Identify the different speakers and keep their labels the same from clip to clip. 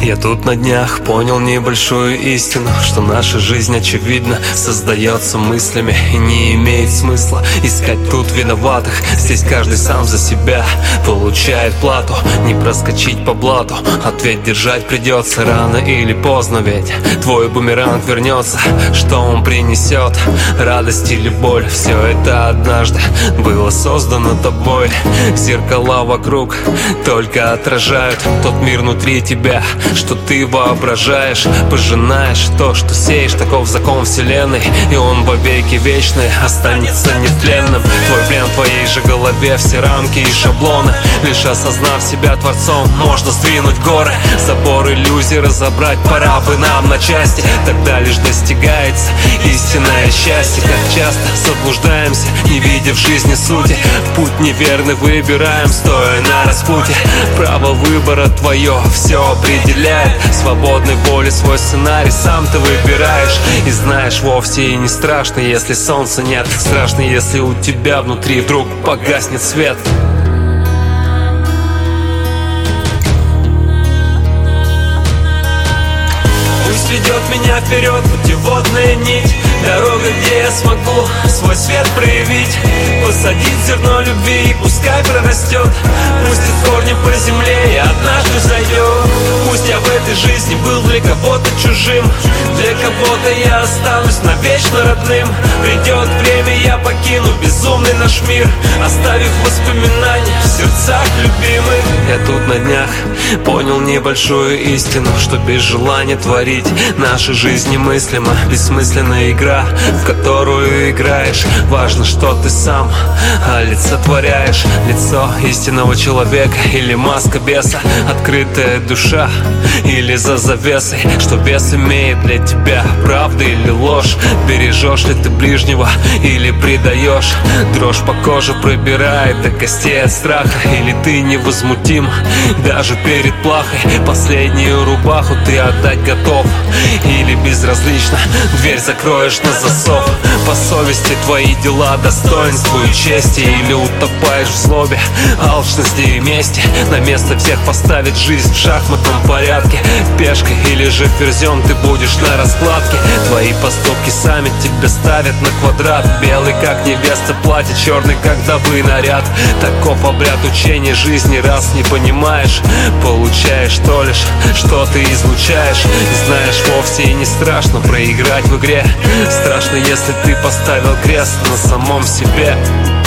Speaker 1: Я тут на днях понял небольшую истину, что наша жизнь, очевидно, создается мыслями и не имеет смысла искать тут виноватых. Здесь каждый сам за себя получает плату. Не проскочить по блату, ответ держать придется рано или поздно. Ведь твой бумеранг вернется, что он принесет? Радость или боль? Все это однажды было создано тобой. Зеркала вокруг только отражают тот мир внутри тебя, что ты воображаешь. Пожинаешь то, что сеешь, таков закон вселенной, и он вовеки вечный останется нетленным. Твой плен в твоей же голове, все рамки и шаблоны. Лишь осознав себя творцом, можно сдвинуть горы. Забор иллюзий разобрать пора бы нам на части. Тогда лишь достигается истинное счастье. Как часто заблуждаемся, не видя в жизни сути. В путь неверный выбираем, стоя на распутье. Право выбора твое все определяет. Свободной воли свой сценарий сам ты выбираешь. И знаешь, вовсе и не страшно, если солнца нет. Страшно, если у тебя внутри вдруг погаснет свет. Пусть ведет меня вперед путеводная нить, дорога, где я смогу свой свет проявить. Посадить зерно любви и пускай прорастет. Пустит корни по земле и однажды зайдет. Пусть я в этой жизни был для кого-то чужим, для кого-то я останусь навечно родным. Придет время, я покину безумный наш мир, оставив воспоминания в сердцах любимых. Я тут на днях понял небольшую истину, что без желания творить наша жизнь немыслима. Бессмысленная игра, в которую играешь. Важно, что ты сам олицетворяешь. Лицо истинного человека или маска беса, открытая душа или за завесой. Что бес имеет для тебя, правда или ложь? Бережешь ли ты ближнего или предаешь? Дрожь по коже пробирает до костей от страха. Или ты невозмутим даже перед плахой? Последнюю рубаху ты отдать готов? Или безразлично дверь закроешь на засов? По совести твои дела достоинству и чести? Или утопаешь в злобе, алчности и мести? На место всех поставить жизнь в шахматном порядке. Пешкой или же ферзем ты будешь на раскладке. Твои поступки сами тебя ставят на квадрат. Белый как невеста платье, черный как вдовы наряд. Таков обряд учения жизни. Раз не понимаешь, получаешь то лишь, что ты излучаешь. И знаешь, вовсе и не страшно проиграть в игре. Страшно, если ты поставил крест на самом себе.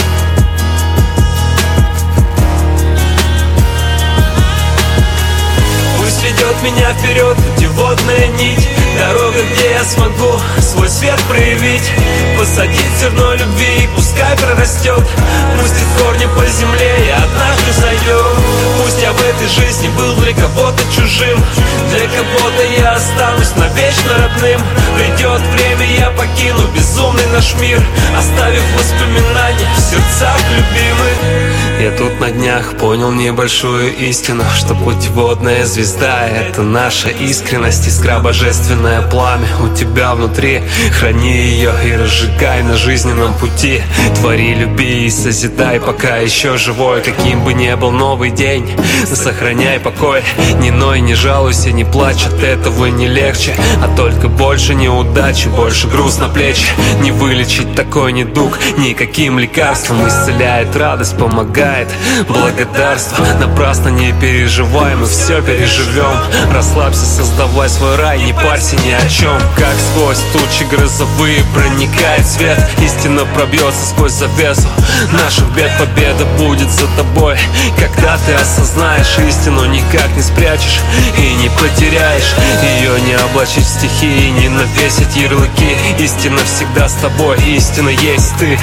Speaker 1: Пусть ведет меня вперед путеводная нить, дорога, где я смогу свой свет проявить. Посадить зерно любви и пускай прорастет. Пустит корни по земле и однажды зайдет. Пусть я в этой жизни был для кого-то чужим, для кого-то я останусь навечно родным. Придет время, я покину безумный наш мир, оставив воспоминания в сердцах любимых. Я тут на днях понял небольшую истину, что путеводная звезда — это наша искренность, искра божественное пламя у тебя внутри. Храни ее и разжигай на жизненном пути. Твори, люби и созидай, пока еще живой. Каким бы ни был новый день, сохраняй покой. Не ной, не жалуйся, не плачь, от этого не легче, а только больше неудачи, больше груз на плечи. Не вылечить такой недуг никаким лекарством. Исцеляет радость, помогает благодарство. Напрасно не переживай, мы все переживем. Расслабься, создавай свой рай, не парься ни о чем. Как сквозь тучи грозовые проникает свет, истина пробьется сквозь завесу наших бед. Победа будет за тобой, когда ты осознаешь истину, никак не спрячешь и не потеряешь. Ее не облачить в стихи и не навесить ярлыки. Истина всегда с тобой, истина есть ты.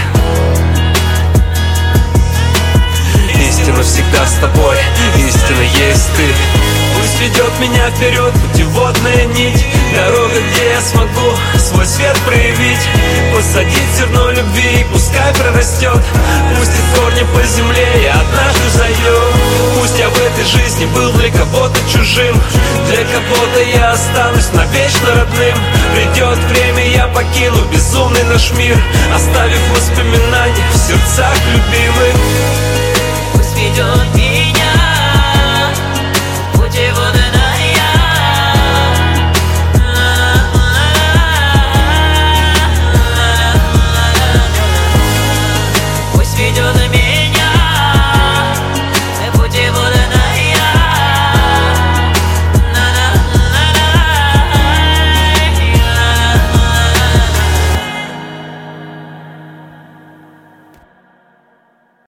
Speaker 1: Истина всегда с тобой, истина есть ты. Пусть ведет меня вперед путеводная нить, дорога, где я смогу свой свет проявить. Посадить зерно любви и пускай прорастет. Пустит корни по земле и однажды зайдет. Пусть я в этой жизни был для кого-то чужим, для кого-то я останусь навечно родным. Придет время, я покину безумный наш мир, оставив воспоминания в сердцах любимых.